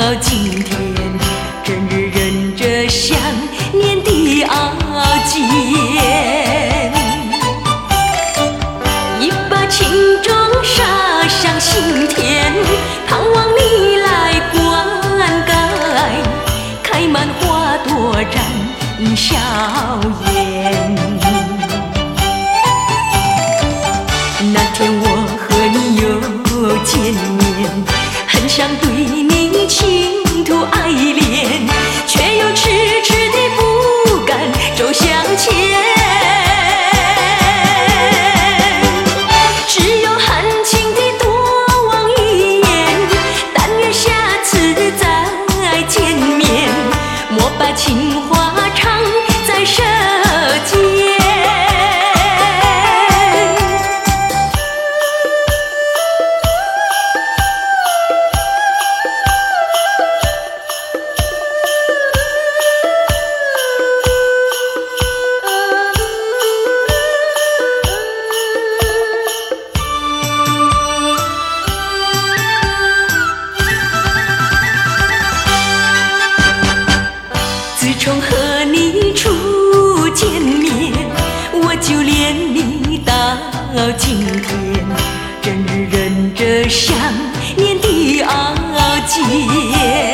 今天，真日忍着想念的熬煎，一把情种撒向心田，盼望你来灌溉，开满花朵展笑颜。那天我和你又见面，很想对你倾吐爱恋，却又迟迟地不敢走向前。只有含情地多望一眼，但愿下次再见面，莫把情话藏在舌尖。自从和你初见面，我就恋你到今天，真日忍着想念的熬煎。